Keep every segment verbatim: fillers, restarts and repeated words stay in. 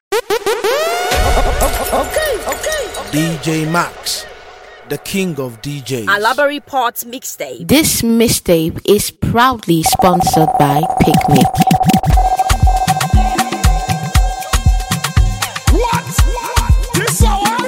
Okay, okay. D J Max, the king of D Js. Alaba Report mixtape. This mixtape is proudly sponsored by Picnic. What? This hour?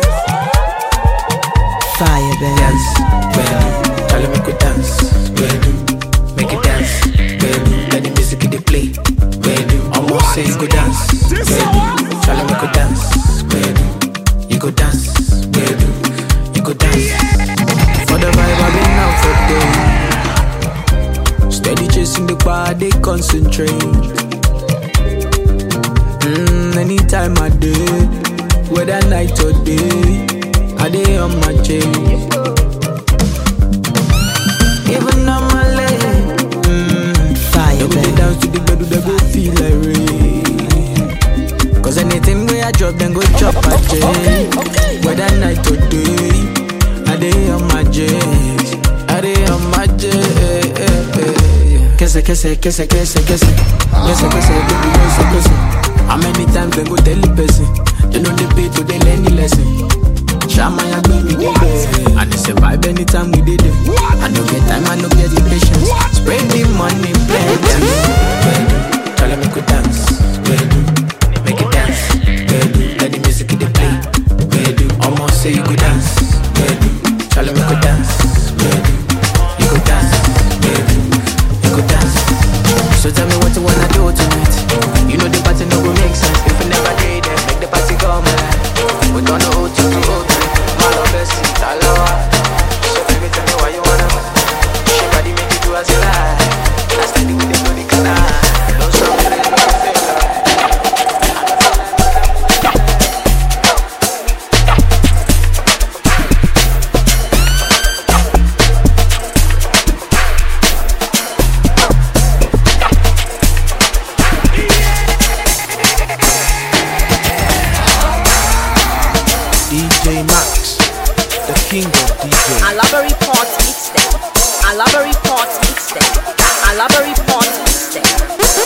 Fire, baby. Dance, baby. Tell me go dance, baby. Make it dance, baby. Let the music get the play, baby. Almost say you go dance, baby. Tell me go dance, baby. You go dance, baby. You go dance. For the vibe I've been out for days. Steady chasing the bar, they concentrate. Mm, anytime I do, whether night or day, I day on my chain. Even on my leg, mm, fire, baby. Dance to the bed, they go feel like rain. Cause anything where I drop, then go chop a chain. Okay, okay. Whether night or day, I day on my J's, I day on my J's. Kese, kese, kese, kese, kese, kese, kese, baby, kese, kese. How many times they go tell the person? They know they pay to they learn the lesson. Shama ya baby, baby. And it's a vibe anytime we did it. I don't get time, I don't get the patience. Spread the money, plenty. Baby, tell them make we dance, baby. Make it dance, baby. Let the music get the play, baby. Almost say you go dance, baby. Tell them make we dance, baby. You go dance, baby. You go dance. So tell me what you wanna do tonight. You know the party no go make sense if you never did it. Make the party come alive. We don't know who to do. My love is it, I love her. So baby, tell me why you wanna. She body make you do as you like. I steady with the body canal. Don't show me that you feel D J Max, the king of D Js. Alaba Report mixtape. Alaba Report mixtape. Alaba Report mixtape.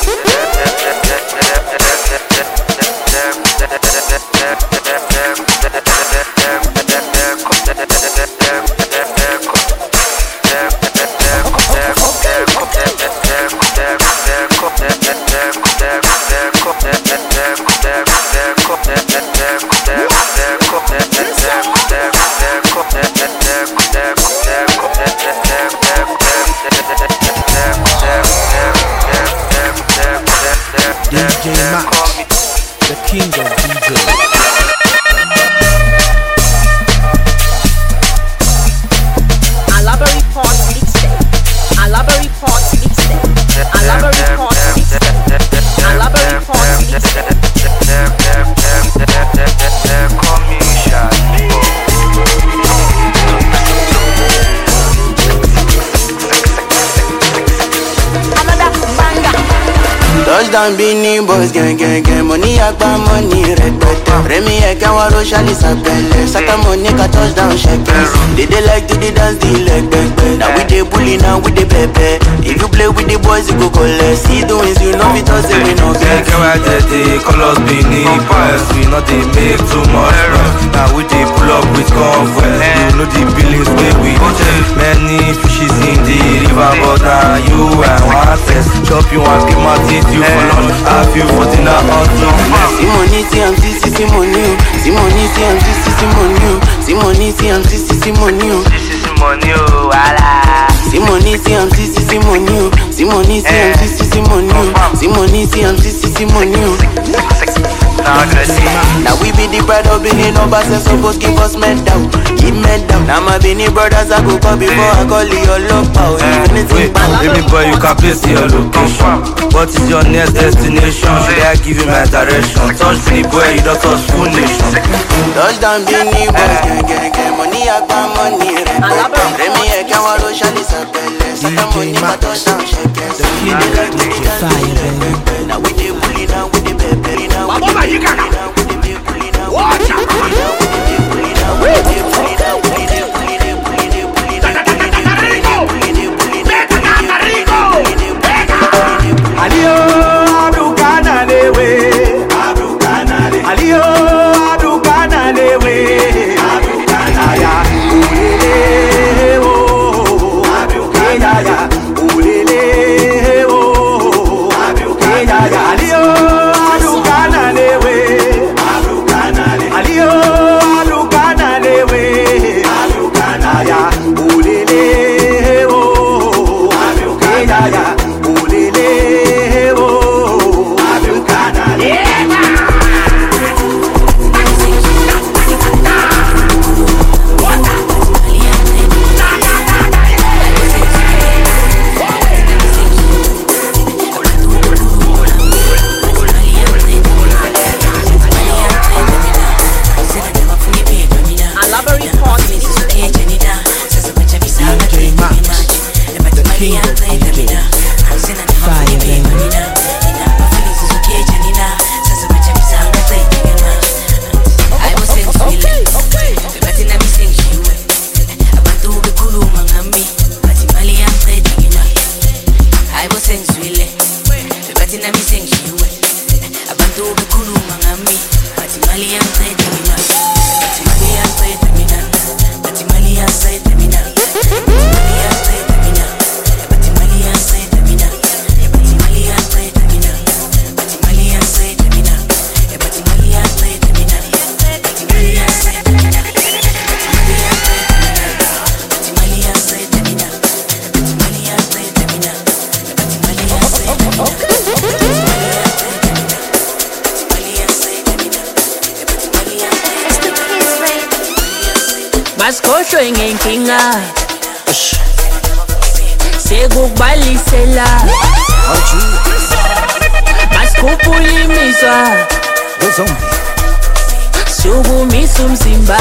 D J Max, the king of D Js. Alaba Report mixtape. Alaba Report mixtape. Alaba Report mixtape. Alaba Report mixtape. Touchdown Beanie Boys, gang, gang, gang. Money agba, money red, red, red. Remy Eka, Waro, Shali, Sapele. Saka Monica, touchdown, shakers. They, they like to the dance, the leg, back, back. Now we dey bully, now we dey pepe. If you play with the boys, you go collect. See the wins, you know it doesn't win, no get. Can I get the colors Beanie Boys? We not they make too much noise. Now we dey pull up with convoy. You know the billings where we dey. Many fishes in the river, but now you and one test. Chop you and keep my teeth. You for lunch, I feel for dinner on two. Simoni, C M C, C, Simoni. Simoni, C M C, C, Simoni. Simoni, C M C, C, Simoni. Simoni, voila. Simoni, C M C, C, Simoni. Simoni, C M C, C, Simoni. Simoni, C M C, C, Simoni. Now we be the bride of Benin numbers and supposed give us medal. Give medal. Now my Benin brothers I go call before I call your love power. Wait, baby boy, you can place your location. What is your next destination? Should I give you my direction? Touch me boy, you don't touch full nation. Touchdown Benin boys, gang, gang, gang. Money agba, money red. Remy Eka, Waro, Shali, Sapele. Saka Monica, touchdown shakers. The king of D Js. Fire, baby. Now we dey bully, now we dey pepe. Now we dey bully, now we dey bully, now we dey bully, now we dey bully, now we dey bully, now we dey bully, dey bully, dey bully, dey bully, dey bully, dey bully, dey bully, dey bully. Alio, Abru Canale, Abru Canale, Alio. Maskosho ingenkinga sekukubalisela maskuphulimiswa sukumisa umzimba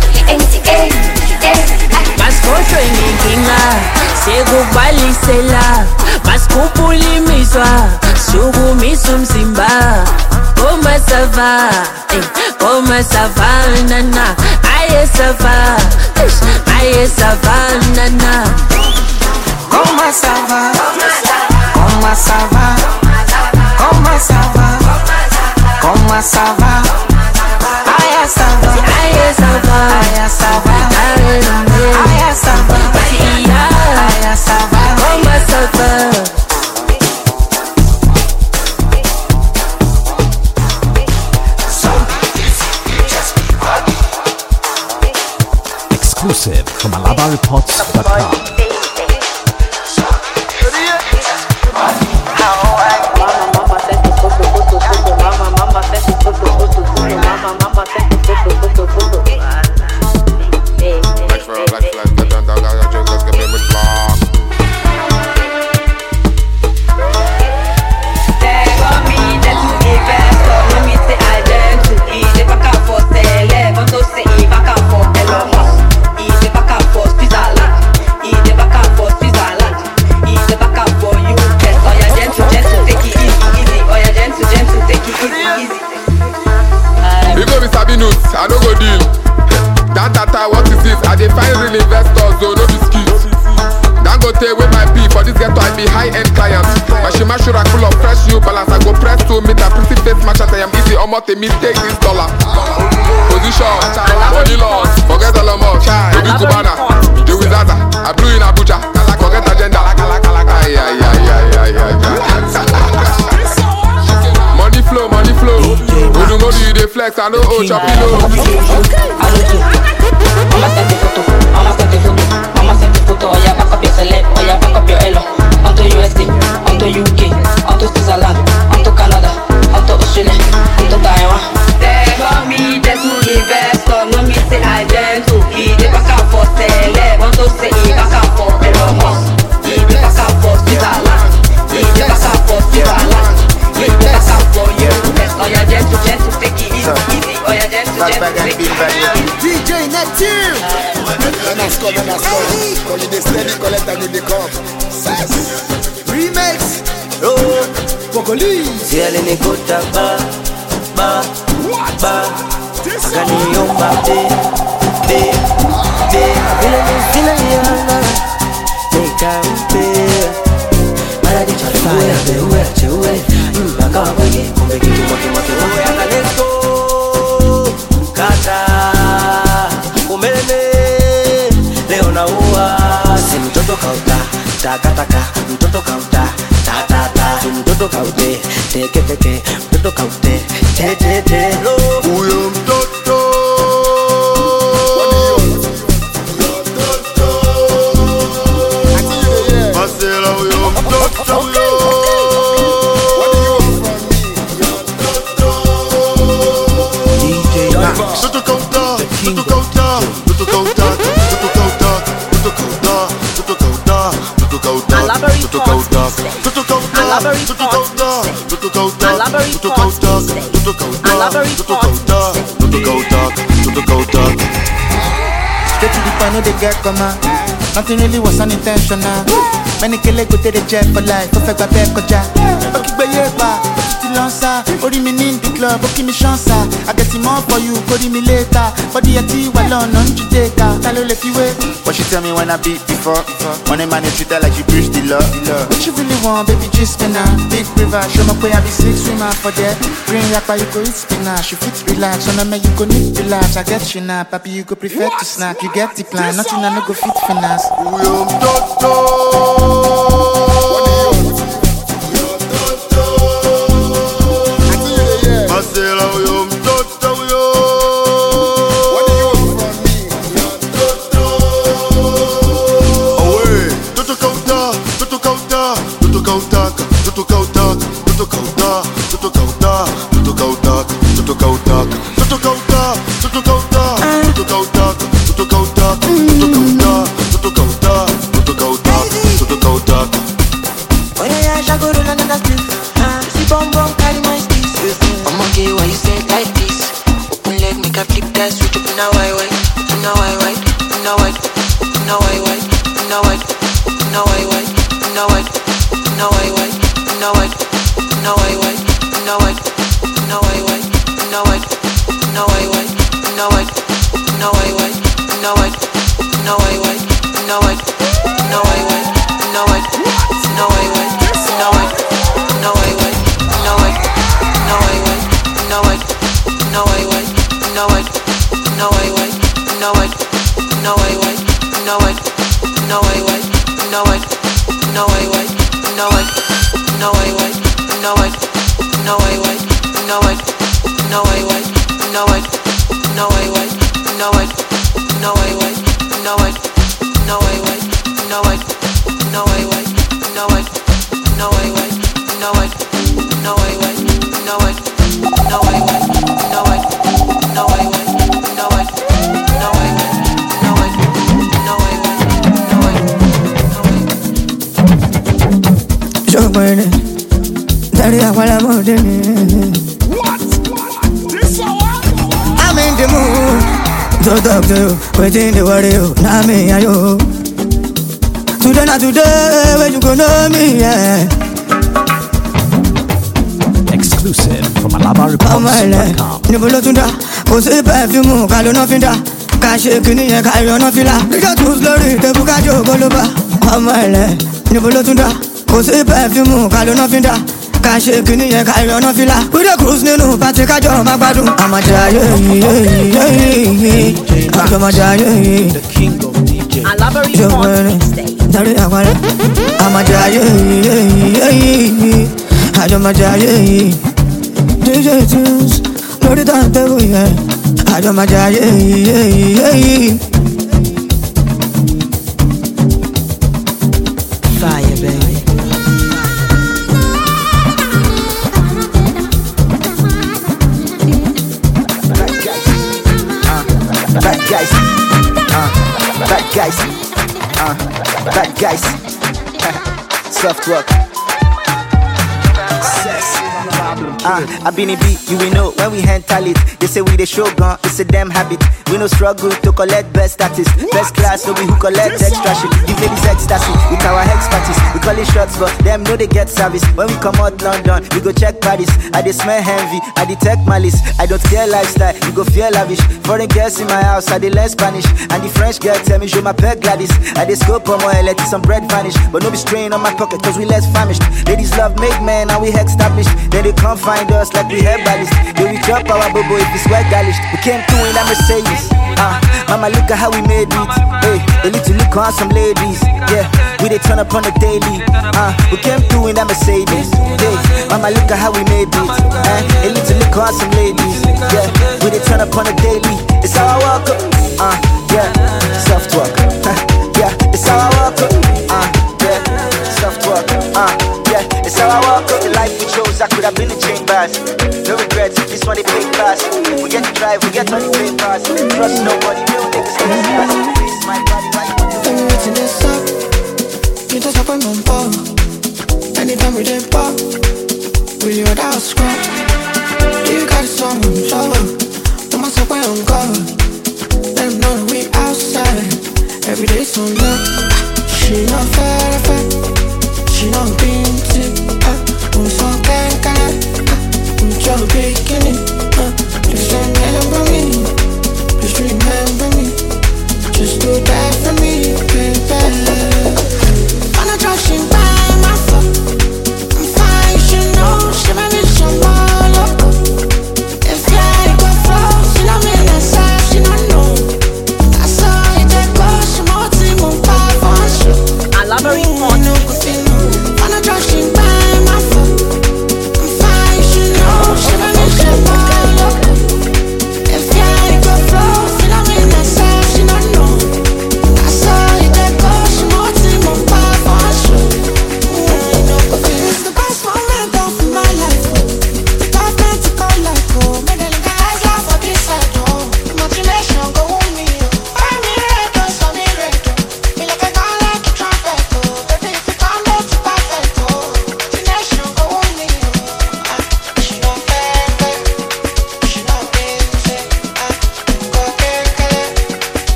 maskosho ingenkinga sekukubalisela maskuphulimiswa sukumisa umzimba Koma sava, eh, koma sava, nana. Aye sava, aye sava, nana. Koma sava, koma sava, koma sava, koma sava. Aye sava, aye sava, aye sava, aye sava, aye sava, koma sava. Exclusive from alaba reports dot com. I no go deal. That data, what is this? I dey find real investors, so no be skills. Don't go take with my P for this ghetto, I be high-end client. Mashima Shura full of fresh new balance. I go press to meet a pretty face match at I am easy. Almost a me take this dollar. Position, money loss, forget all of us. Baby Cubana, the wizard. I blew in Abuja, forget agenda. Ay, ay, ay, ay, ay, ay, ay. Money flow, money flow. When you go to the flex, I know oh choppy low. Mama send the photo, mama send the photo, mama send the photo. Oh yeah, back up your select, oh yeah, back up your elo. Onto U S A, onto U K, onto Switzerland, onto Canada, onto Australia, onto Taiwan. They want me just to invest, no me say I gentle. He dey back up for select, want to say he back up for Elon Musk. He dey back up for Switzerland, he dey back up for Switzerland. That's out for you. Oh yeah, gentle, gentle, take it easy, easy. Oh yeah, gentle, gentle, take it easy. D J Neptune. When I score, when I score, when you steady, collect and you come. Remix. Oh, Pocoli. Si elle n'est pas ta ba, ba, ba. Akani yomba be, be, be. Ile ni sina yana, neka mpe. Mara di chafaya be uwe, chewe. Maka wege, kumbe kitu moto moto. Uwe anganesko, kata, umeme. Leo na uwa, si mtoto kauta, taka taka, mtoto kauta, ta ta ta. Si mtoto kaute, teke teke, mtoto kaute, te te te. Uyo mtoto. Masela uyo mtoto. Straight to the point, no they get come out. Nothing really was unintentional. Many kill go to the jet for life. Perfect by back, kocha. Okay, baby, ba. lancer. Ori me in the club, okay me chance. I get him up for you, call me later. For the tea, well on, on you take her. Tell her if you wait. What she tell me when I beat before? When a man you treat her like she preach the law. What you really want, baby, just spinner. Big river, show me where I be six swimmer for that. Green rapper, you go eat spinach. You fit relax, on a man you go need relax. I get you now, papi, you go prefer to snack. You get the plan, nothing I no go fit finance. Waiting the worry, now me and you. Today, not today, when you gonna know me, yeah. Exclusive from Alaba Reports dot com. Nibolo tunda, kose perfume, kalo no finda. Kashe kini ye kayo no fila. Nika tu slowly, te buka jo goloba. Amale, nibolo tunda, kose perfume, kalo no finda. Kashe kini ye kayo no fila. We the cruise ninu, pati kajo magbadu. Amaja ye ye ye ye. The king of D J. Alaba Reports mixtape. Amaja ye ye ye. Amaja ye. D J tunes, Lord that devil yeah. Amaja ye ye. Fire baby. Bad guys, uh, bad guys, uh, bad guys, soft work. Uh, I been a beat, you will know when we handle it. They say we the show gun, it's a damn habit. We no struggle to collect best status. Best class, so we who collect extra shit. Give ladies ecstasy with our expertise. We call it shots, but them know they get service. When we come out London, we go check Paris. I dey smell envy, I detect malice. I don't care lifestyle, you go feel lavish. Foreign girls in my house, I dey learn Spanish. And the French girl tell me, show my peg Gladys. I dey scope on my let some bread vanish. But no be strain on my pocket, cause we less famished. Ladies love make men, and we established. Then they come find us like we herbalists. Then we drop our bobo if it's well garnished. We came through in a Mercedes. Uh, mama, look at how we made it. Hey, they need to look on some ladies. Yeah, we they turn up on the daily. Uh, we came through in a Mercedes. Hey, mama, look at how we made it. Uh, they need to look on some ladies. Yeah, we they turn up on the daily. It's how I walk up. Uh, yeah, soft walk. Uh, yeah, it's how I walk up. Uh, yeah, soft walk. Uh, yeah, it's how I walk up. The life we chose, I could have been in chambers. No regrets, this one they pay class. We get to drive, we get on the pay pass. Trust nobody, real niggas get class. This is my body, right? When we waiting this up, you just up on my ball. Anytime we did pop, we hear that scrap. You got it some, show up. No matter where I'm going, let them know we outside. Every day some love. She not fair, fair. She not being tip. We so gang gang.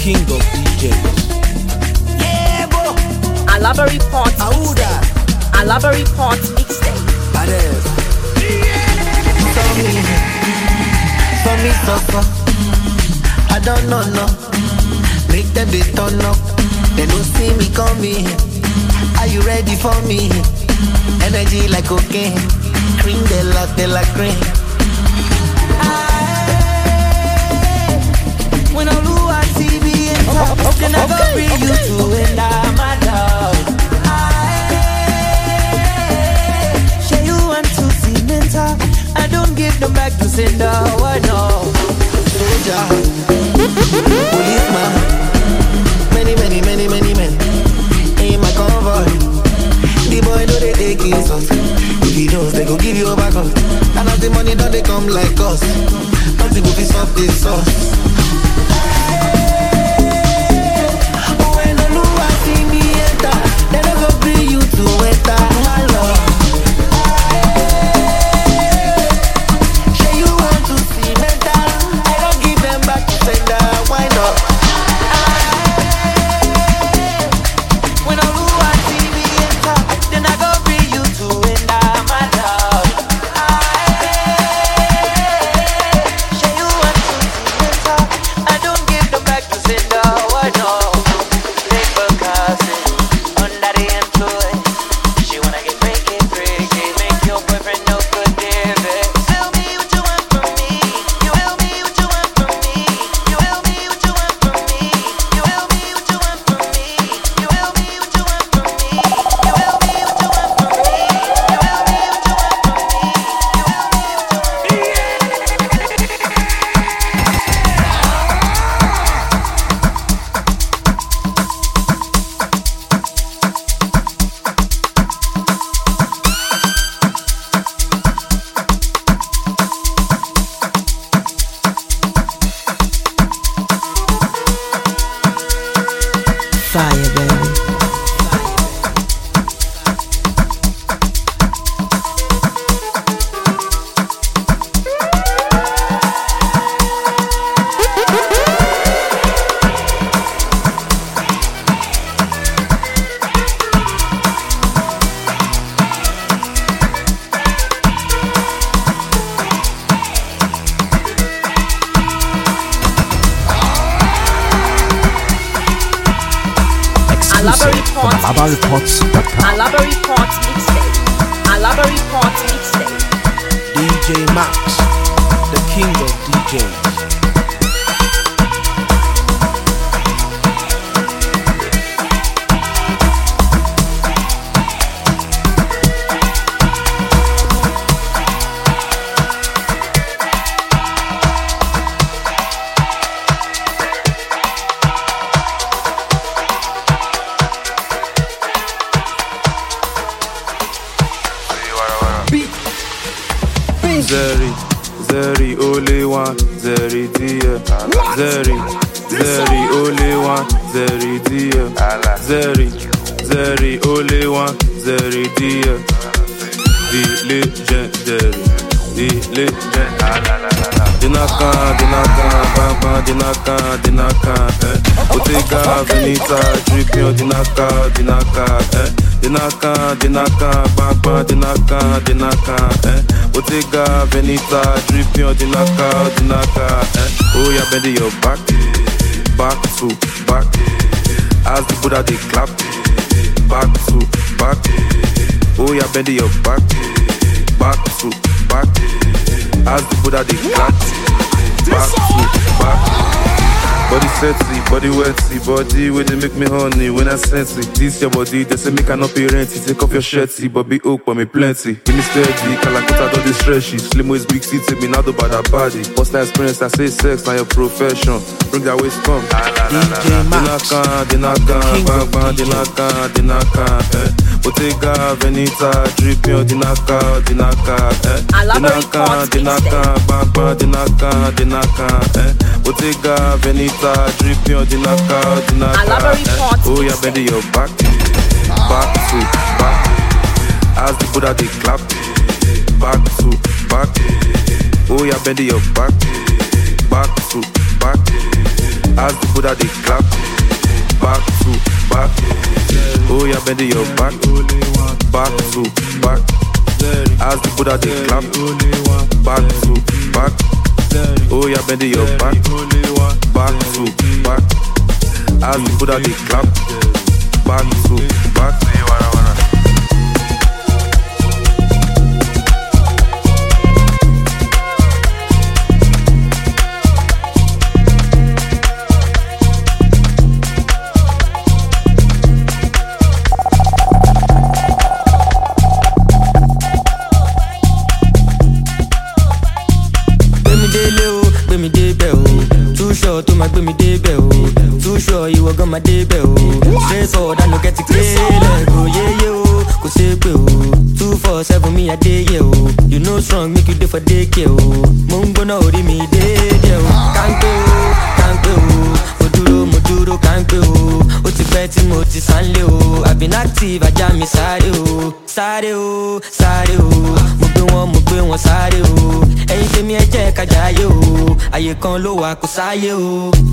king of D Js. Yeah, boy. Alaba Report mixtape. Alaba Report mixtape. For me, for me, suffer. I don't know, no. Make them they turn up. They don't see me coming. Are you ready for me? Energy like cocaine. Cream they like, they like cream. When I look at T V and talk, how can I go bring you to and I'm my love? Say you want to see mental. I don't give them back to sender. Why no? Soldier, policeman, many, many, many, many men in my convoy. The boy know they take his us. If he knows they go give you a back up. And as the money don't they come like us. Nothing will be soft this sauce. They don't go bring you to enter my love. Say you want to see mental. I don't give them back to sender. Why not? When I look at T V enter, then I go bring you to enter my love. Say you want to see mental. I don't give them back to sender. Why not? Fire, baby. Alaba Reports dot com. Alaba Report mixtape. Alaba Report mixtape. D J Max, the king of D Js. Zeri, Zeri, only one, Zeri, dear. Zeri, Zeri, only one, Zeri, dear. Zeri, Zeri, only one, Zeri, dear. The legendary, the legendary. Dinaka, Dinaka, Bamba, Dinaka, Dinaka, eh. Bottega, Venita, Dripping, Dinaka, Dinaka, eh. Dinaka, Dinaka, Bamba, Dinaka, Dinaka, eh. Bottega, Venita, Dripping, Dinaka, Dinaka, eh. Oh, yeah, bend your back, back to back. As the Buddha, they clap, back to back. Oh, yeah, bend your back, back to back. As the Buddha, they clap, back to back. Body sexy, body wetty, body where they make me honey when I sense it. This your body, they say make I not pay rent. Take off your shirty, but be oak, but me plenty. Give me steady, Calacutta don't distress you. Slim waist, big city, me not about that body. What's that experience? I say sex, now your profession. Bring that waist come. D J Max, Dinaka, Dinaka, Dinaka, Dinaka, eh. Bottega, Venita, Dripping, Dinaka, Dinaka, eh. Dinaka, Dinaka, Bamba, Dinaka, Dinaka, eh. Bottega, Venita, Dripping, Dinaka, Dinaka, eh. Oh, yeah, bend your back, back to back. As the Buddha, they clap, back to back. Oh, yeah, bend your back, back to back. As the Buddha they clap, back to back. Oh yeah, bend your back, back to back. As the Buddha they clap, back to back. Oh yeah, bend your back, back to back. As the Buddha they clap, back to back. To my baby day bell, too sure you were gonna day bell. Straight forward, I no get to clear. Go yeah yo, go say go. Two four seven me a day yo. You know strong, make you do for day kill. Mungo no ori me day yo. Can't go, can't go. Moduro, moduro, can't go. Oti betty, moti sanle o. I've been active, I jam me sare o, sare o, sare o. Mugbe won, mugbe won sare o. Ẹ̀yin tèmi ẹ jẹ́ ká jayé o. Ayé kan ló wà kó sáyé o.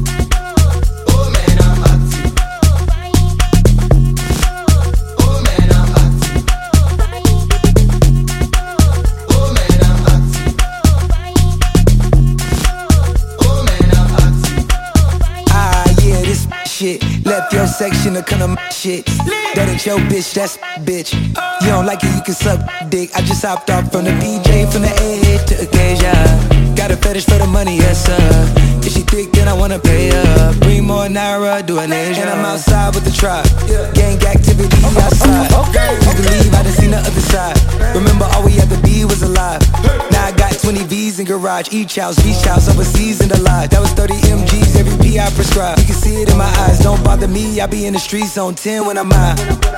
Shit. Left your section of kind of shit. That ain't your bitch, that's bitch. You don't like it, you can suck dick. I just hopped off from the B J, from the A to Acacia. Got a fetish for the money, yes sir. If she thick, then I wanna pay her. Bring more Naira, do an Asia. And I'm outside with the tribe. Gang activity outside. You believe I done seen the other side. Remember all we had to be was alive. Now I got twenty V's in garage. Each house, beach house, overseas in the lodge. That was thirty M Gs, every P I prescribed. You can see it in my eyes, don't bother me. I be in the streets on ten when I'm out.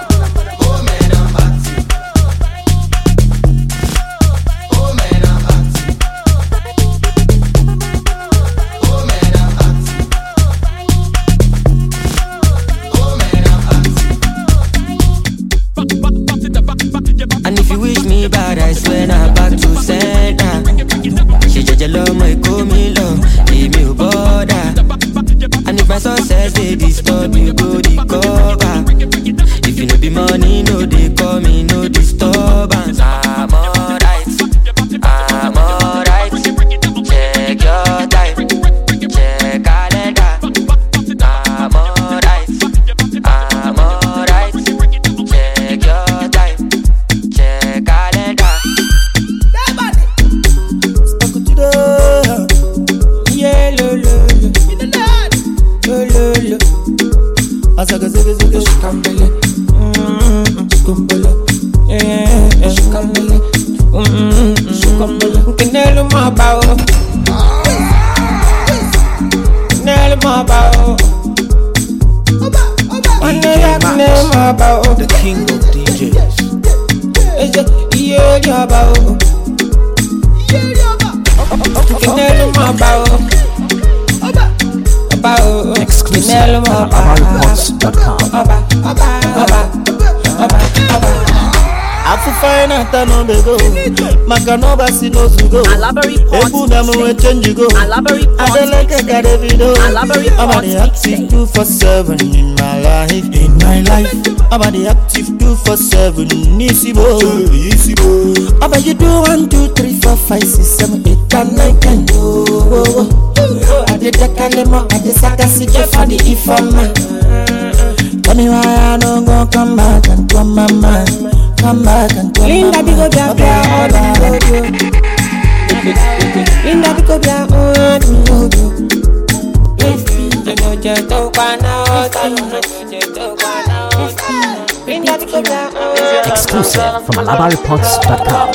And if you wish me bad, I swear now back to center. She just love my call me love, leave me a border. And if my success they disturb you, go the cover. If you no be money, no they call me no disturbance. I'm alright, I'm alright. Check your time, check calendar. I'm alright, I'm alright. Check your time, check calendar. Yeah, lo lo lo, lo lo. Asaga zaga zaga shikambele, mm shikambele, yeah shikambele, mm shikambele. Kinelo mabao, kinelo mabao. The king of D Js. Yeah, yeah, bao. Kinelo mabao. Exclusive from Alabari Pots dot com. Afu fine ata no bego, maka no basi no zugo. Ebu na mo change go. Adeleke ka Davido. I'm the active two for seven in my life, in my life. I'm the active two for seven, easy boy, easy boy. I bet you do one, two, three, four, five, six, seven, eight, and nine, ten. Oh, oh, oh. I did the kalemo, I did sakasi for the ifama. Tell me why I don't go come back and come my mind. Come back and come Linda my mind. Linda Biko Bia on Exclusive from Alabari Pots dot com.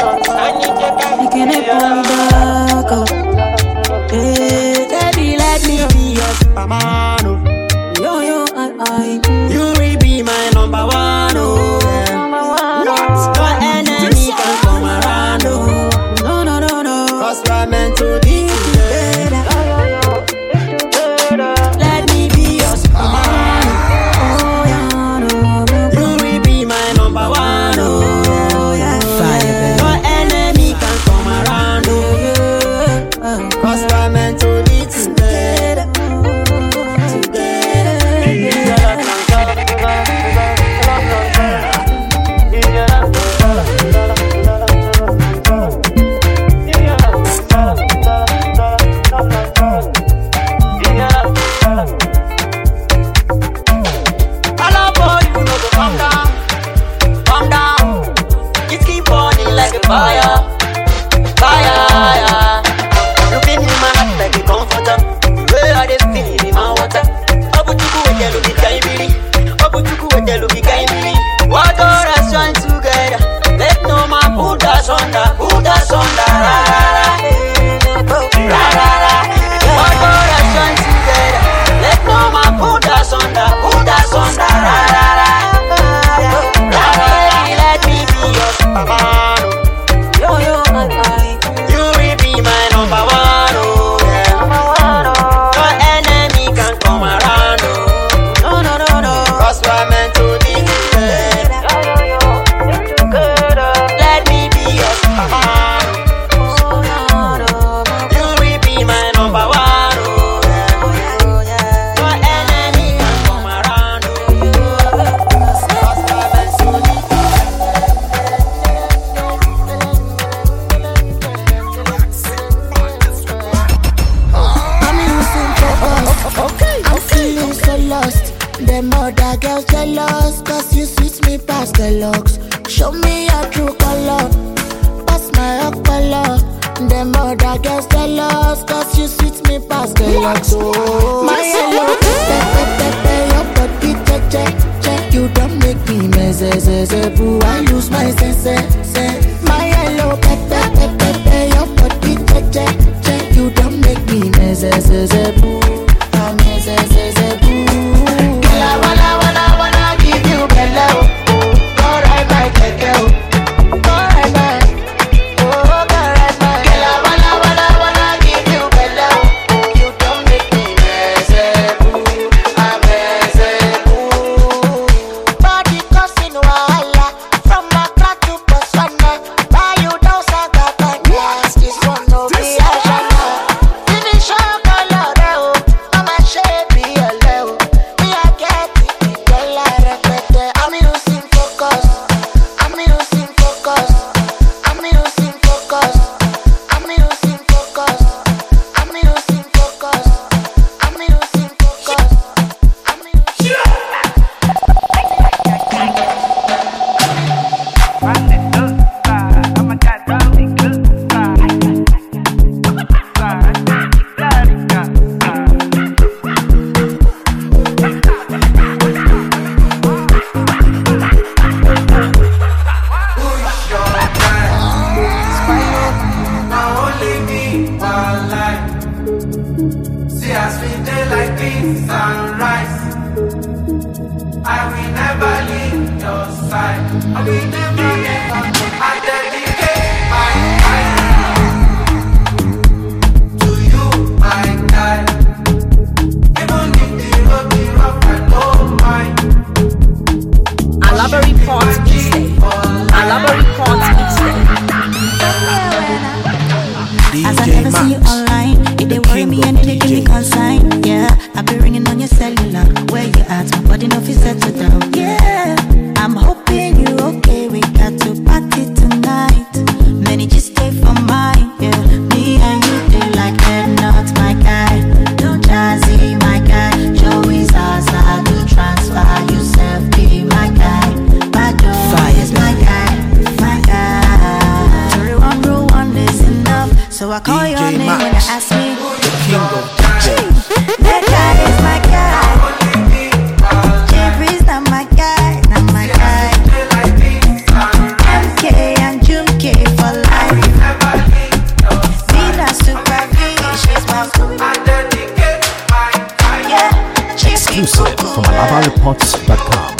Baby, let me be your superman. Yo, yo, I, I. You will be my number one. Oh. No enemy can come around. Oh. No, no, no, no. Cause we're meant to be together. Let me be your superman. Oh, yeah, no, no. You will be my number one. Oh, yeah. Fire, baby. No enemy can come around. Oh. lost. Them other girls jealous, cause you sweet me past the looks. Show me your true color, pass my color. Them other girls jealous, cause you sweet me past the looks. Oh, my hello, pepe, pepe, your body, che, che, che. You don't make me mess, boo, I lose my sense, sense. My hello, pepe, pepe, pepe, your body, che, che, che. You don't make me mess, boo, I mess, boo. Girl, I wanna, wanna, wanna give you bello. Go ride my keke, go ride my, oh, go ride my. Girl, I wanna, wanna, wanna give you bello. You don't make me mess, boo, I mess, boo. Body causing wahala from Accra to Botswana. Buy you down Sagata, yes, this one no be a shana. Finish your color, oh, Mama shape your level. Me I get it, girl I repeat it. I'm losing focus, I'm losing focus, I'm losing focus, I'm losing focus, I'm losing focus, I'm losing focus, I'm losing. Now only me one life. See us we day like this sunrise. I will never leave your side. I will never, never. I dedicate my life to you, my guy. Even if the road be rough, I don't mind. Alaba Report Mixtape. Alaba Report Mixtape. As I never see you online, it they worry me and they give me consign. Yeah, I be ringing on your cellular. Where you at? My body no fit settle down. Yeah, I'm hoping you okay. We got to party tonight. Many just stay for mine. Yeah, me and you they like head not my guy. No Jazzy, my guy. Joey's Zaza, do transfer yourself, be my guy. My Joe is my guy, my guy. Sorry, one rule, one is enough. So I call D J your name Max, when you ask me. the king of D Js. That guy is my guy. Jeffrey's not my guy, not my guy. M K and Jumke for life. Vina Super V, she's my food. Yeah, Exclusive from alaba reports dot com.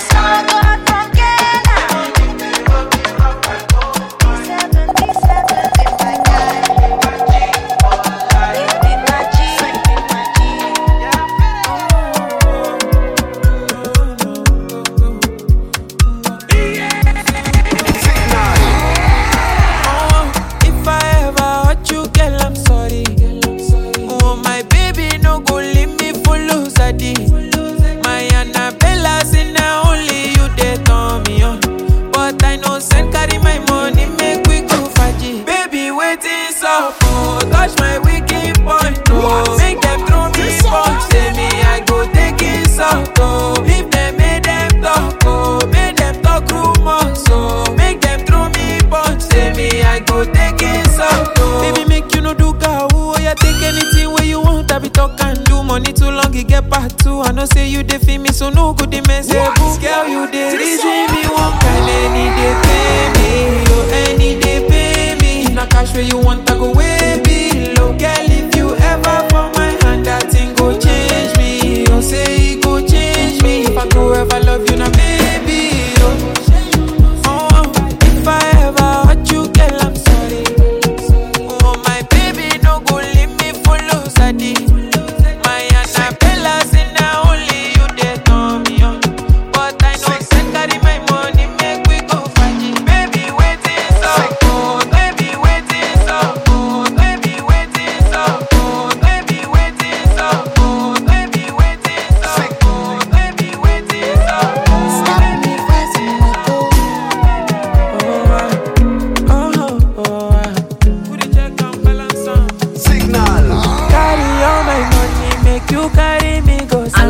If I ever hurt you, girl, I'm sorry. Oh, my baby, no go leave me for lose a day. My Annabella say now only you they turn me on. But I know send carry my money, make we go faji. Baby, waiting so oh, touch my wicked point, oh. Make them throw me punch, say me I go take it so oh. If them make them talk, oh, make them talk rumors, so make them throw me punch, say me I go take it so oh. Baby, make you no do gawu, oh, yeah, take anything where you want, I be talk and do. Money too long, you get part two. I know say you dey feel me, so no good dey mess up. Girl, you dey reason me one kind, any day pay me, oh, any day pay me. If na cash where you want, I go way below. Girl, if you ever for my hand, that thing go change me. Oh, say it go change me. If I go ever love you, now baby, oh. Oh, if I ever hurt you, girl, I'm sorry. Oh, my baby, no go leave me for lose a day. My Annabella say now only you they turn me on. But I know send carry my money, make we go find it. Baby, waiting so good, baby, waiting so good.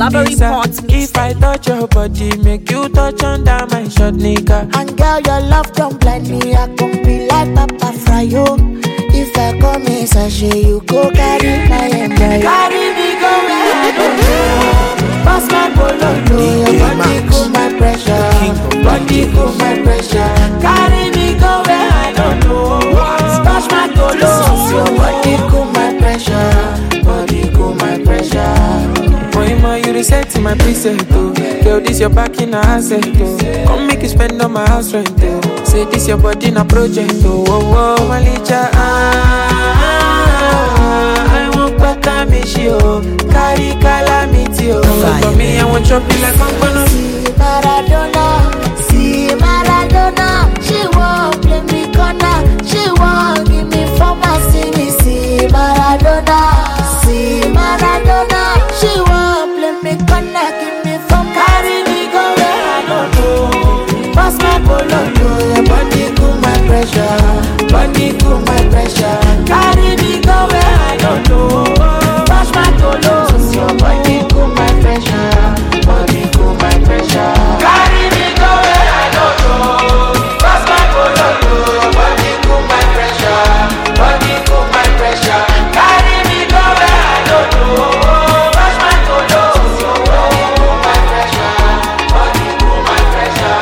Lisa. If I touch your body, make you touch under my short nigga. And girl, your love don't blind me. I can be like Papa Fryo. If I come in sachet, you go carry my embryo. Carry me go where I don't know. Pass my bololo. Your body cool my pressure. Body cool my pressure. Carry me go where I don't know. Touch my golo. Your body cool my pressure. Body cool my pressure. Boy, ma, you reset my preset, oh. Girl, this your back in a asset, oh. Come make you spend on my house rent, oh. Say this your body in a project, oh. Oh, oh, Malicha, ah, ah, ah, I want better me, she, oh. Carry calamity, oh. For me, I want chop you like I'm gonna see Maradona, see Maradona. She won't play me corner. She won't give me for my see me, see Maradona, see Maradona. She won't play me corner, give me for carry me go where I don't know. Pass my polo, your body cool my pressure, body cool my pressure. Carry me go where I don't know. Pass my polo, your body cool my pressure, body cool my pressure. Carry me go where I don't know. Pass my polo, your body cool my pressure, body cool my pressure. Carry me go where I don't know. Pass my polo, your body cool my pressure, body cool my pressure.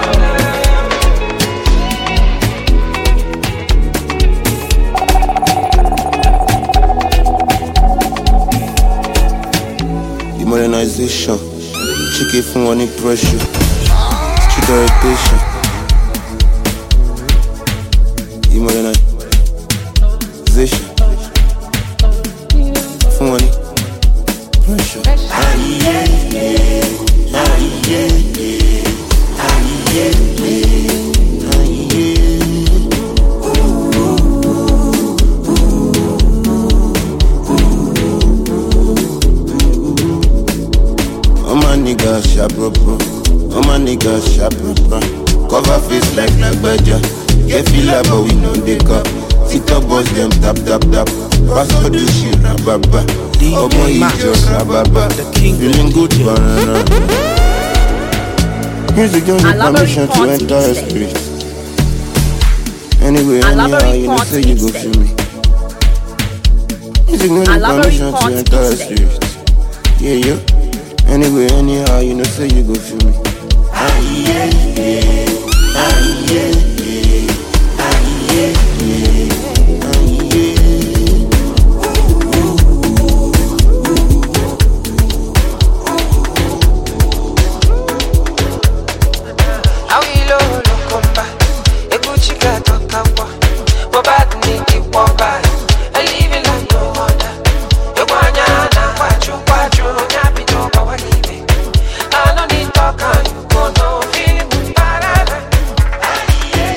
Modernization, chicken from any pressure, street orientation. Modernization, from any pressure. Aye, yeah, yeah. Aye, yeah, yeah. Aye, yeah, yeah. Aye, yeah. All my niggas sharp bro, all my niggas sharp bro. Cover face like like badger. Get feel like but we know they cup. TikTok boss them tap tap tap. Pastor do shit rababa. Oh boy you just rababa. Feeling good banana. Music don't need permission to enter the street. Anyway, anyhow you know say you go feel me. Music don't need permission to enter the street. Yeah yeah. Anyway, anyhow, you know, say you go feel me. Aye, yeah, yeah. Aye, yeah, yeah. Aye, yeah, yeah. Aye, yeah. Awi lo lo komba, ekuchi ka toka kwa. Bobat ni ki wamba, I live it like no other. Yogwanya na kwachu kwachu nyapi toka walibe. I don't need talk and you go no feeling parana.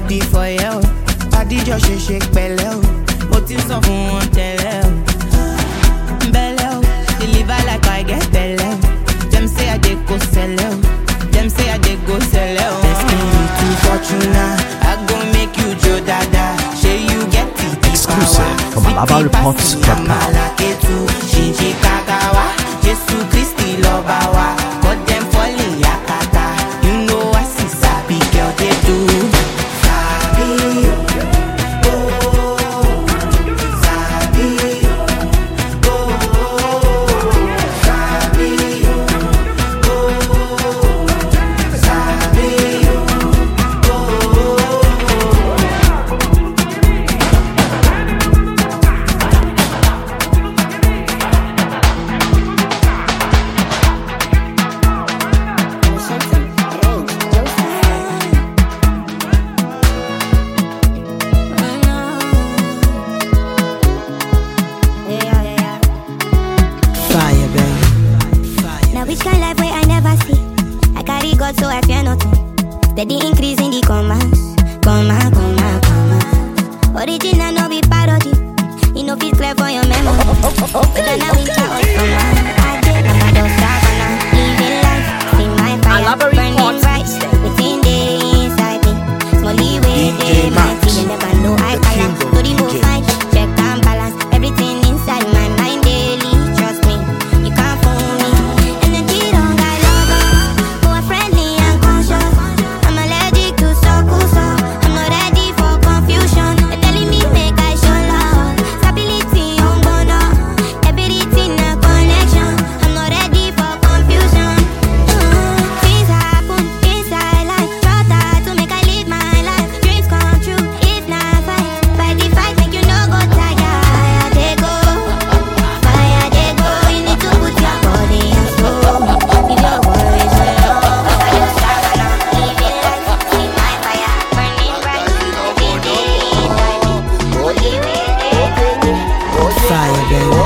ready for you. Body just shake shake belly. Mo ti sọ fún wọn tẹ́lẹ̀ o. Belly o, deliver like I get belly o. Dem say I dey go sell o. Dem say I dey go sell o. Destiny to Fortuna, I go make you Joe Dada. Say you get it. Exclusive from Alaba Reports dot com. Malaketu, Shinji Kagawa, Jesu Christi Lobawa. Got them falling yakata. You know I see sabi girl they do. Sabi, oh, sabi, oh, sabi, oh, sabi, so I fear nothing. Steady increase in the commas, comma, comma, comma. Original no be parody. You know fit clear for your memory. But then I winter or summer. I did I'm a dog savannah. Living life, see my fire burning bright within the inside me. Smally way, day, night. You never know I fire. To the move fine, check and balance. Everything inside my mind daily. Trust me, you can't fool me. And then you don't got logo. Who are friendly and conscious. I'm allergic to sokuso. I'm not ready for confusion. They're telling me make I show love. Stability on bono. Everything a connection. I'm not ready for confusion. Mm, things happen inside life. Try to make I live my life. Dreams come true. If not fight, fight the fight. Make you no go tired. Fire they go, fire they go. You need to put your body on slow. Leave your worries alone. I just travel on, living life. See my fire burning bright. Every day inside me. Only way they Fire, baby.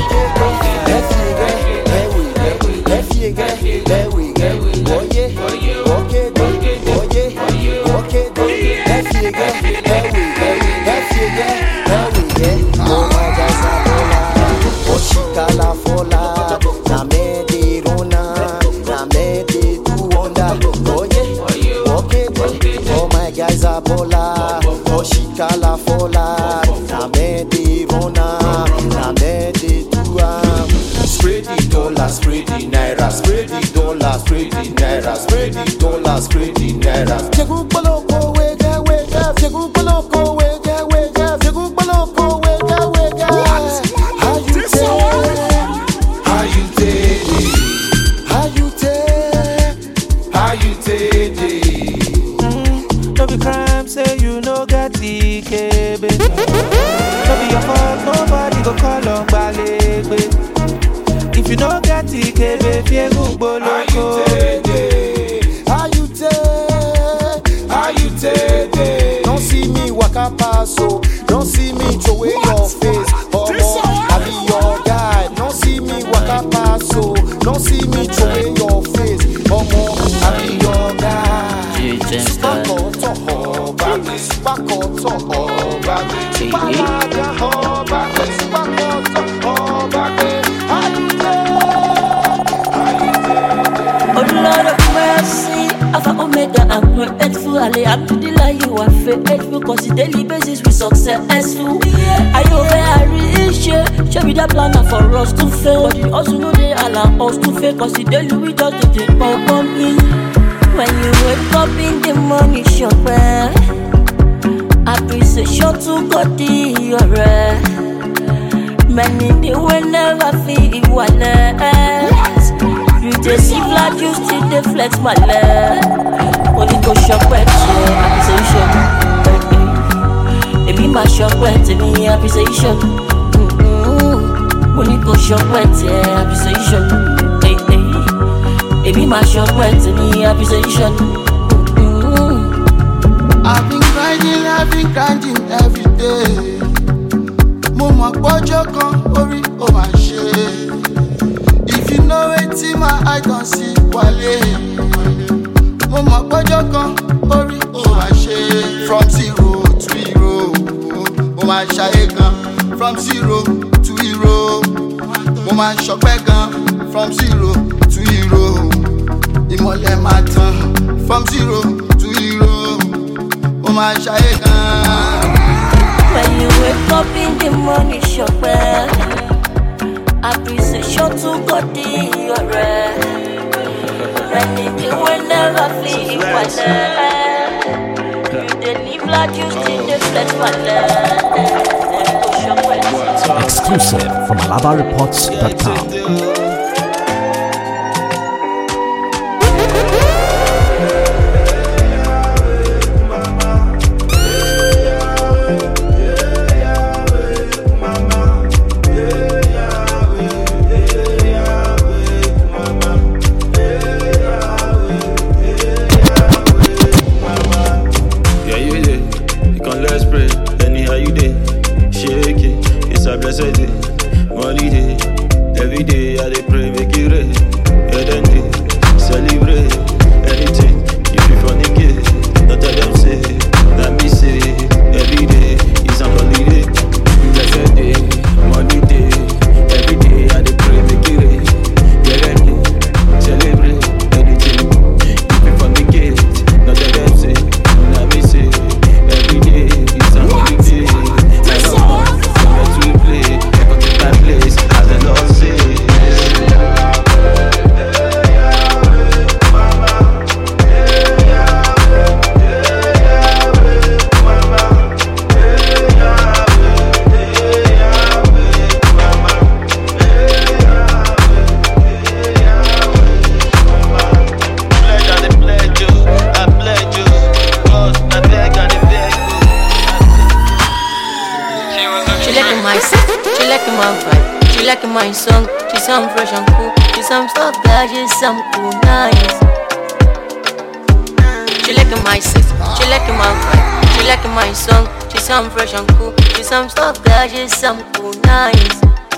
La fola, na me de rona, na me de tua. Spread the dollar, spread the naira, spread the dollar, spread the naira, spread the dollar, spread the naira. Chegu poloko wega wega, chegu poloko wega wega, chegu poloko wega wega. How you take? How you take? How you take? How you take? No be crime, say you no get the K B. No be your fault, nobody go call on Balebe. If you no get the K B, fear go boloko. How you take? How you take? Don't see me waka pass, so don't see me throw away your face. Oh, I be your guy. Don't see me waka pass, so don't see me throw away your face. Oh, I be your guy. Oh Lord of mercy, Alpha Omega, I'm grateful. Alhamdulillah, you are faithful. Cause the daily basis we successful. I over reach it. Show me the plan for us to fail. But you also know they allow us to fail. Cause the daily we just take up on me. When you wake up in the morning, shop, appreciation to God, your many they will never feel equalness. You just see like you still they flex my leg. Only go shop wet, appreciation. It be my shop wet, me appreciation. Only go shop wet, appreciation. It be my shop wet, me appreciation. I've been grinding, I've been grinding every day. Mama Bojo kan ori o ma she. If you know it, my eye can see Wale. Mama Bojo kan ori o ma she. From zero mo máa ṣayé gan from zero to hero. Mo máa ṣọpẹ́ gan from zero to hero. Ìmọ̀lẹ̀ máa tàn from zero to hero. Mo máa ṣayé gan. When you wake up in the morning, ṣọpẹ́. Appreciation to God in your rest. Anything will never feel equal. You dey live like you still dey flex my leg. Exclusive from Alaba Reports dot com. Blessed day, money day. Every day I dey pray, make it rain. Yeah, then day, celebrate anything. If you fornicate, not tell them say, that me say. Every day is a holiday. Blessed day, money day. Every day I dey pray, make it rain. Yeah, then day, celebrate anything. If you fornicate, not tell them say, that me say. Every day is a holiday. I don't want. Place as the Lord says. She like my song, she sound fresh and cool. She some stuff that she some cool, nice. She like my sis, she like my vibe. She like my song, she sound fresh and cool. She some stuff that she some cool, nice.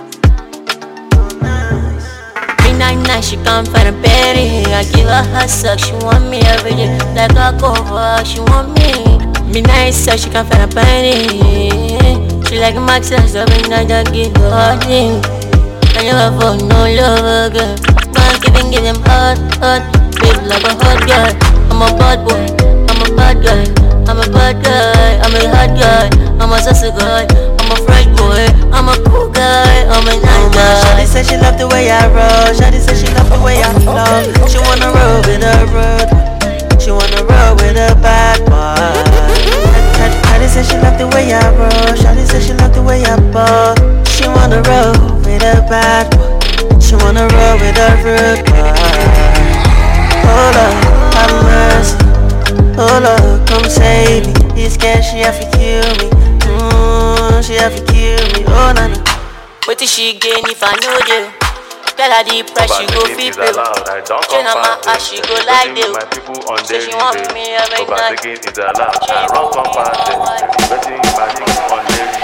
Me nine nine, she can't find a berry. I give her her suck, she want me every day. Like a cover, she want me. Me nice, so she can't find a penny. She like Max and every night I give her thing. I never found no love girl. Man, giving give them hot, hot. Babe like a hot girl. I'm a bad boy, I'm a bad guy. I'm a bad guy, I'm a hot guy. I'm a sassy guy, I'm a fresh boy. I'm a cool guy, I'm a nice guy. Shawty said she love the way I roll. Shawty said she love the way I flow. She wanna roll with a road. She wanna roll with a bad boy. Shawty said she love the way I roll. Shawty said she love the way I ball. She wanna roll with a bad boy. She wanna roll with a rude boy. Hold up, have mercy. Hold up, come save me. This girl, she have to kill me. Mmm, she have to kill me. Oh, no, no. What is she gain if I know you? Tell her the price, she go feel pay. Chain on my ass, she go like this. Say she want me every night. Is allowed. I run from past it. Betting my niggas on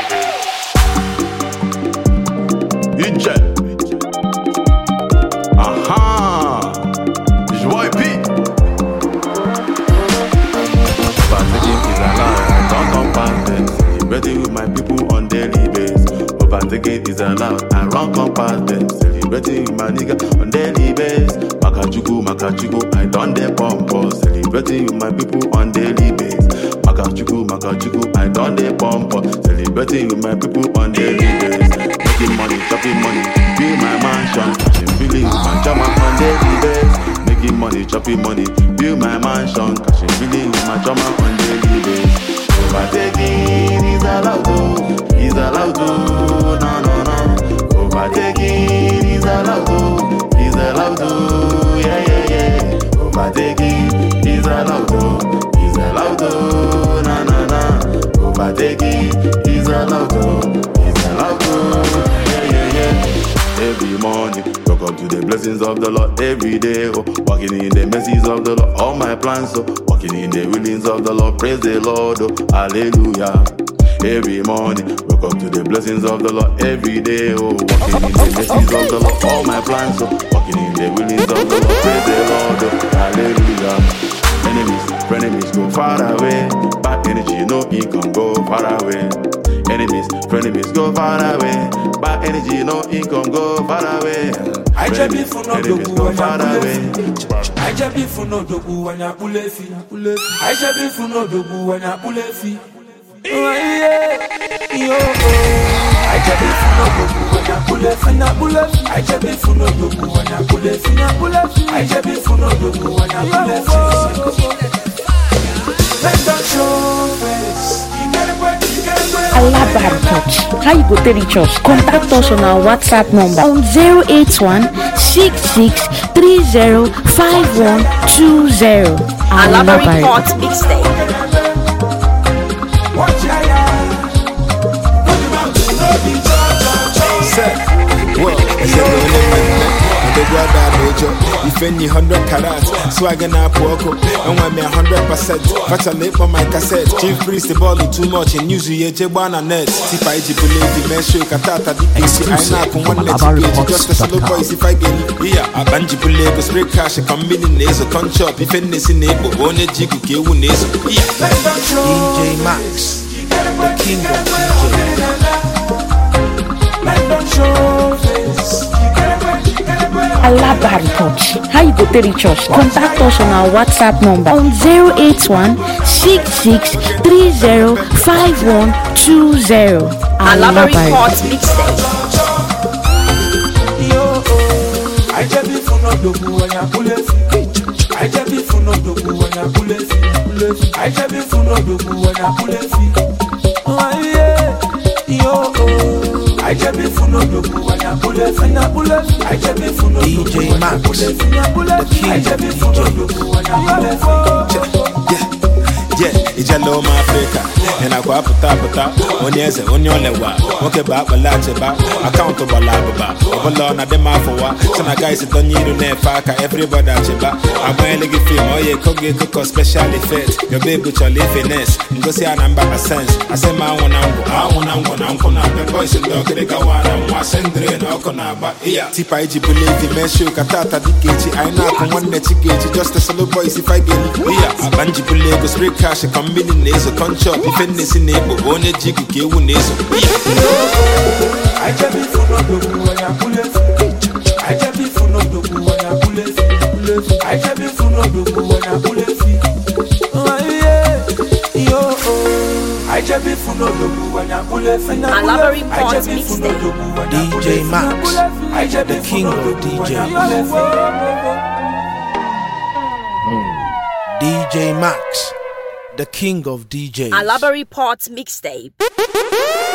daily basis. Ijet. Aha. Joie P. Overtaking is allowed. I don't come past it. Betting with my people on daily basis. Overtaking is allowed. I run come past them. Celebrating with my nigga on daily basis. Makachuku, Makachuku, I done the pump. Celebrating with my people on daily basis. Makachuku, Makachuku, I done the pump. Celebrating with my people on daily basis. Making money, chopping money, be my mansion. Cashing feeling with my chama on daily basis. Making money, chopping money, be my mansion. Cashing feeling with my chama on daily basis. Overtaking is allowed to, is allowed to, no, no, no. Overtaking is allowed to, is allowed to, yeah, yeah, yeah. Overtaking is allowed to, is allowed to, na, na, na. Overtaking is allowed to, is allowed to, yeah, yeah, yeah. Every morning, woke up to the blessings of the Lord every day. Oh, walking in the mercies of the Lord, all my plans. Oh, walking in the willings of the Lord, praise the Lord. Oh, hallelujah. Every morning, woke up to the blessings of the Lord every day. Oh, walking in the mercies of the Lord, all my plans. Oh, walking in the willings of the Lord, praise the Lord. Oh, hallelujah. Enemies, frenemies go far away. Bad energy, no it can go far away. Enemies, frenemies go far away. Bad energy, no income, go far away. I just be for no Enemies dogu go when far I away. I just be for no dogu when I pull a fee. I just be for no dogu when I pull a fee. Oh yeah, yo. I just be for no dogu when I pull a fee. I pull a fee. I just be for no dogu when I pull a fee. I pull a fee. I just be for no dogu when I pull a fee. Let them show face. Alabari Touch. How you go to reach us? Contact us on our WhatsApp number on zero eight one six six three zero five one two zero. Alabari Port Mixtape. If any hundred carats, swagging up Woko, and when me a hundred percent, but I lip on my cassette. Chief Priest the ball too much in news, you Jebana net. If I believe the measure, Katata, the I knock on one net, just a solo voice if I get it. Yeah, a banji pulle, go spray cash, a combination nasal con chop, if any neighbor, one a jig, you will nasal. D J Max, the king of D J. Alabari Touch. How you go to reach us? Contact us on our WhatsApp number on zero eight one six six three zero five one two zero. Alabari Port Mixtape. I just be for no dogu when I pull it. I just be for no dogu when I pull it. I just be for no dogu when I pull it. Oh yeah, yo. I just be for no dogu when I pull it. I just be for no D J Max, the king of D J. Yeah, it's a low Africa, and I go up with up, on yes, on your lewa, okay, back, but large about, accountable lababa, overlord, not the mafia, so I guys don't need to net faka, everybody at your back. I'm wearing a film, oh, yeah, cook it, cook special effect, your baby with your finesse, and go see a number of sense. I say, my one, I want, I want, I'm gonna have the boys and dog, they go out and wash and drain, Okona, but yeah, Tipa, you believe the measure, Katata, the Kichi, I knock on one net, just a solo voice if I get it. Yeah, a banji pulle, go spray cash, a combination nasal con chop, if any neighbor, one a jig, you will nasal. I just be for no dogu when I pull it. I just be for no dogu when I pull it. I just be for no dogu when I pull it. Oh yeah, yo. I just be for no dogu when I pull it. Alabari Port Mixtape. D J Max, the king of D J. D J Max, the king of D J. Alabari Port Mixtape.